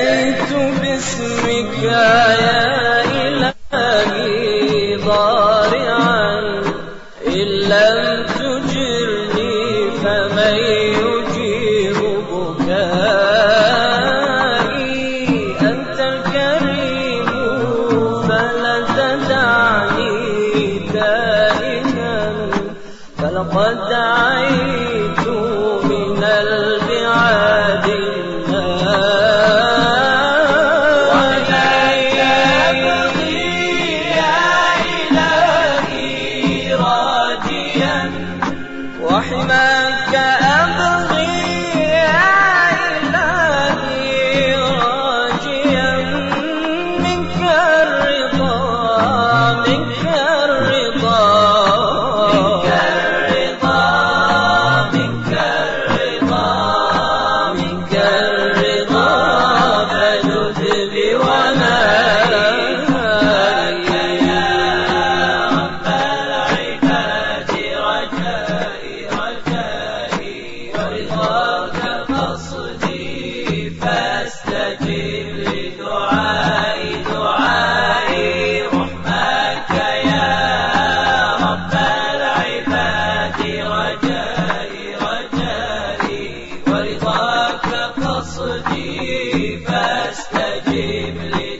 ناديت باسمك يا إلهي ضارعا إن لم تجرني فمن يجير بكائي أنت الكريم فلا تدعني تائها فلقد دعيت من البعاد وحماك أبغي يا إلهي راجيا منك الرضا منك الرضا منك الرضا منك الرضا منك الرضا فجد بولاك يا رب العباد رجائي ورضاك قصدي فاستجب لدعائي رحمك يا رب العباد رجائي ورضاك قصدي فاستجب لدعائي